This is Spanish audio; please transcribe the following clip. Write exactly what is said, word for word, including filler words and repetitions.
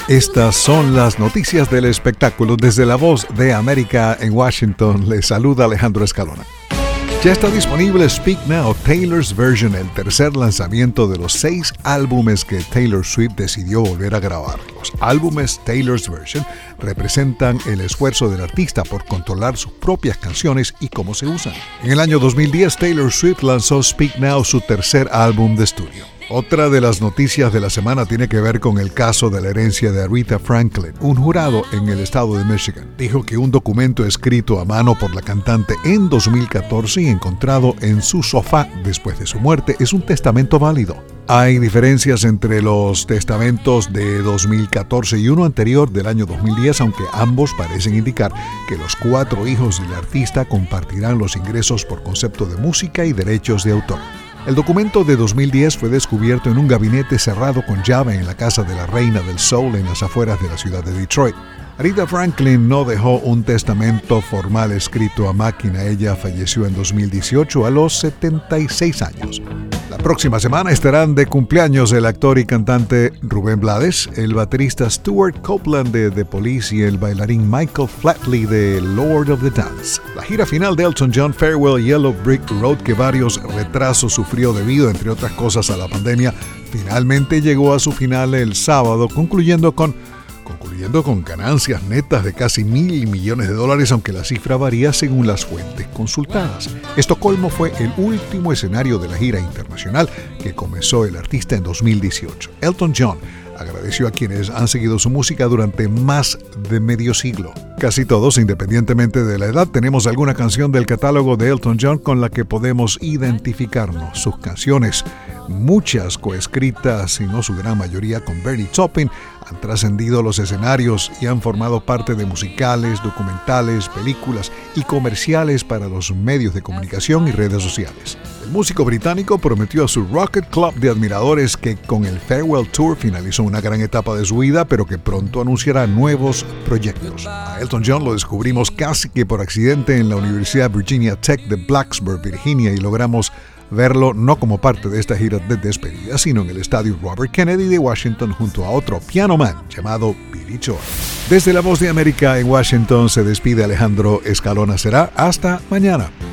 Estas son las noticias del espectáculo. Desde La Voz de América en Washington, les saluda Alejandro Escalona. Ya está disponible Speak Now, Taylor's Version, el tercer lanzamiento de los seis álbumes que Taylor Swift decidió volver a grabar. Los álbumes Taylor's Version representan el esfuerzo del artista por controlar sus propias canciones y cómo se usan. En el año dos mil diez, Taylor Swift lanzó Speak Now, su tercer álbum de estudio. Otra de las noticias de la semana tiene que ver con el caso de la herencia de Aretha Franklin. Un jurado en el estado de Michigan dijo que un documento escrito a mano por la cantante en dos mil catorce y encontrado en su sofá después de su muerte es un testamento válido. Hay diferencias entre los testamentos de dos mil catorce y uno anterior del año dos mil diez, aunque ambos parecen indicar que los cuatro hijos del artista compartirán los ingresos por concepto de música y derechos de autor. El documento de dos mil diez fue descubierto en un gabinete cerrado con llave en la casa de la reina del soul en las afueras de la ciudad de Detroit. Aretha Franklin no dejó un testamento formal escrito a máquina. Ella falleció en dos mil dieciocho a los setenta y seis años. La próxima semana estarán de cumpleaños el actor y cantante Rubén Blades, el baterista Stuart Copeland de The Police y el bailarín Michael Flatley de Lord of the Dance. La gira final de Elton John, Farewell Yellow Brick Road, que varios retrasos sufrió debido, entre otras cosas, a la pandemia, finalmente llegó a su final el sábado, concluyendo con concluyendo con ganancias netas de casi mil millones de dólares, aunque la cifra varía según las fuentes consultadas. Estocolmo fue el último escenario de la gira internacional que comenzó el artista en dos mil dieciocho. Elton John agradeció a quienes han seguido su música durante más de medio siglo. Casi todos, independientemente de la edad, tenemos alguna canción del catálogo de Elton John con la que podemos identificarnos. Sus canciones, muchas coescritas, si no su gran mayoría con Bernie Taupin, han trascendido los escenarios y han formado parte de musicales, documentales, películas y comerciales para los medios de comunicación y redes sociales. El músico británico prometió a su Rocket Club de admiradores que con el Farewell Tour finalizó una gran etapa de su vida, pero que pronto anunciará nuevos proyectos. A Elton John lo descubrimos casi que por accidente en la Universidad Virginia Tech de Blacksburg, Virginia, y logramos verlo no como parte de esta gira de despedida, sino en el estadio Robert Kennedy de Washington junto a otro piano man llamado Billy Joel. Desde La Voz de América en Washington se despide Alejandro Escalona. Será hasta mañana.